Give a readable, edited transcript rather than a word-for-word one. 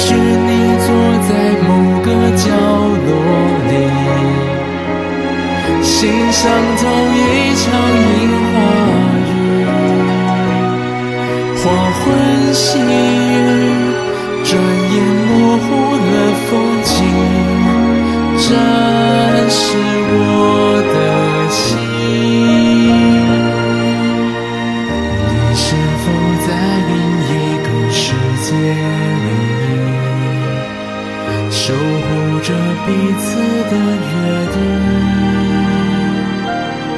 许你坐在某个角落里，欣赏同一场樱花雨，黄昏细雨转眼模糊了风景，展示我的心。你是否在另一个世界里，守护着彼此的约定？